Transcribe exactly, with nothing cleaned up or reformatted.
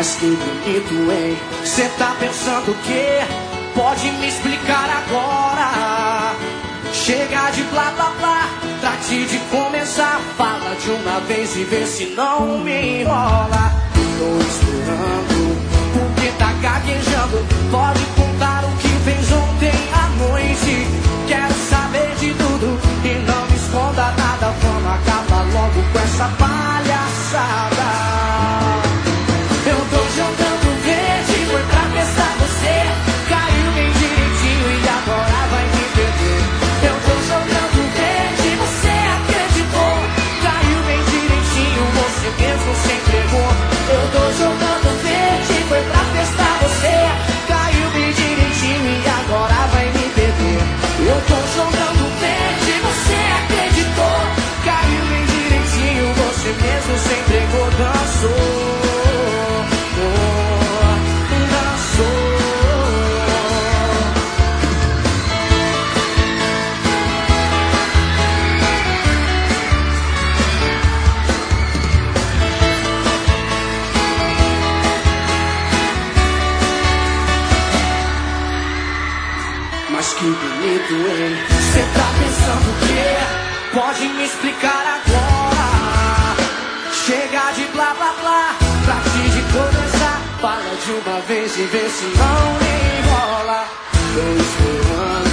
Mas que bonito, hein? Cê tá pensando o quê? Pode me explicar agora. Chega de blá blá blá, trate de começar. Fala de uma vez e vê se não me enrola. Tô esperando, porque tá gaguejando. Pode contar o que fez ontem à noite. Quero saber de tudo e não me esconda nada. Vamos acabar logo com essa palhaçada. Eu tô jogando verde, foi pra testar você. Caiu bem direitinho e agora vai me perder. Eu tô jogando verde, você acreditou. Caiu bem direitinho, você mesmo se entregou. Eu tô jogando verde, foi pra testar você. Caiu bem direitinho e agora vai me perder. Eu tô jogando verde, você acreditou. Caiu bem direitinho, você mesmo se entregou. Dançou. Mas que bonito, hein? Cê tá pensando o quê? Pode me explicar agora. Chega de blá blá blá, trate de começar. Fala de uma vez e vê se não me enrola. Tô esperando,